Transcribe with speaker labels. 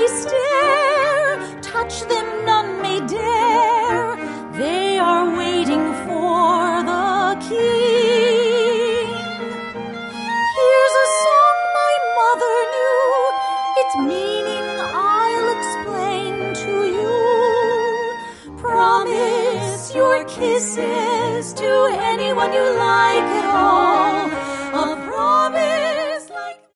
Speaker 1: may stare, touch them none may dare. They are waiting for the king. Here's a song my mother knew, its meaning I'll explain to you. Promise your kisses to anyone you like at all. A promise